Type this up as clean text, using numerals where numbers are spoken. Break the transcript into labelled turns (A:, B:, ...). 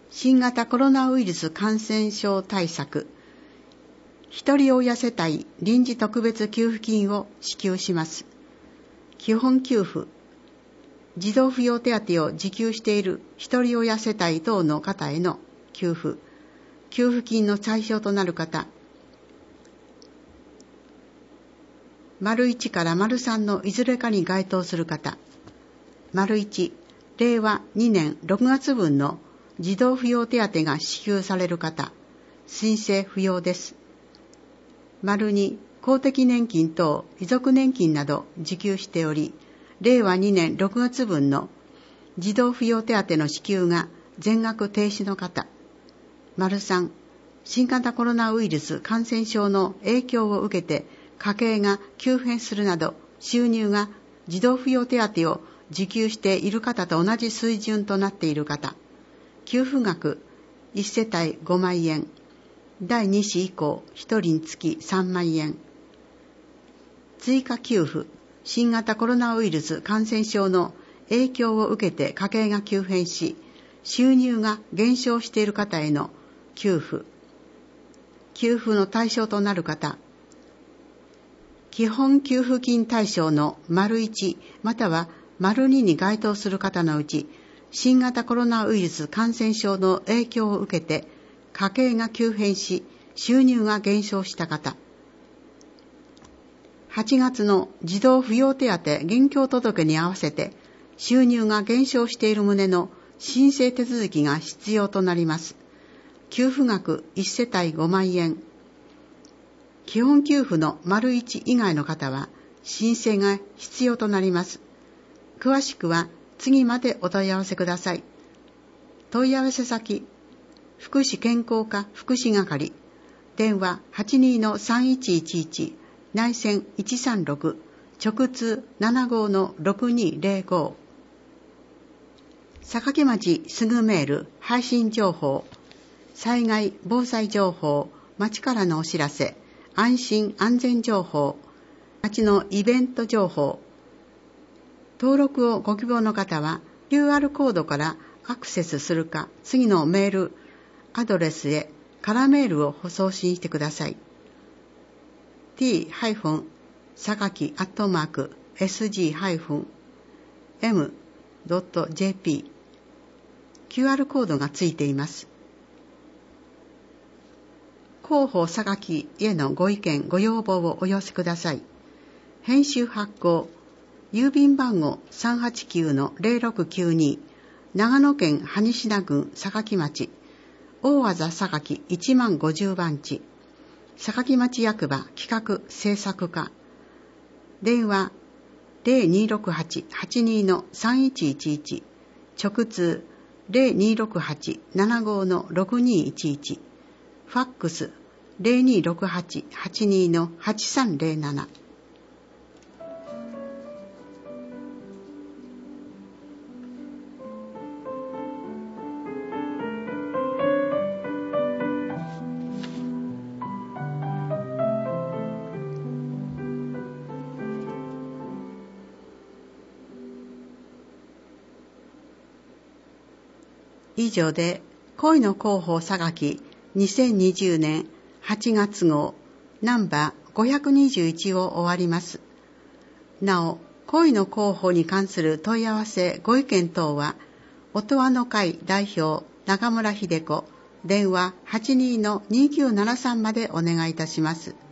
A: 新型コロナウイルス感染症対策、ひとり親世帯臨時特別給付金を支給します。基本給付、児童扶養手当を受給しているひとり親世帯等の方への給付金の対象となる方、①から③のいずれかに該当する方、①令和2年6月分の児童扶養手当が支給される方、申請不要です。②公的年金等遺族年金など受給しており、令和2年6月分の児童扶養手当の支給が全額停止の方、③新型コロナウイルス感染症の影響を受けて家計が急変するなど収入が児童扶養手当を受給している方と同じ水準となっている方、給付額1世帯5万円、第2子以降1人につき3万円。追加給付、新型コロナウイルス感染症の影響を受けて家計が急変し、収入が減少している方への給付の対象となる方、基本給付金対象の①または②に該当する方のうち、新型コロナウイルス感染症の影響を受けて家計が急変し収入が減少した方、8月の児童扶養手当現況届に合わせて収入が減少している旨の申請手続きが必要となります。給付額1世帯5万円。基本給付の①以外の方は申請が必要となります。詳しくは次までお問い合わせください。問い合わせ先、福祉健康課福祉係、電話 82-3111、内線136、直通 75-6205。坂城町すぐメール、配信情報、災害防災情報、町からのお知らせ、安心安全情報、町のイベント情報。登録をご希望の方は QR コードからアクセスするか、次のメールアドレスへカラメールを送信してください。t-sakaki@sg-m.jp QR コードがついています。広報榊へのご意見ご要望をお寄せください。編集発行、郵便番号 389-0692、長野県羽科郡坂城町、大字榊10050番地、坂城町役場企画制作課、電話 0268-82-3111、直通 0268-75-6211、ファックス 0268-82-8307。以上で恋の広報榊2020年8月号ナンバー521を終わります。なお、恋の広報に関する問い合わせご意見等は、音羽の会代表中村秀子、電話 82-2973 までお願いいたします。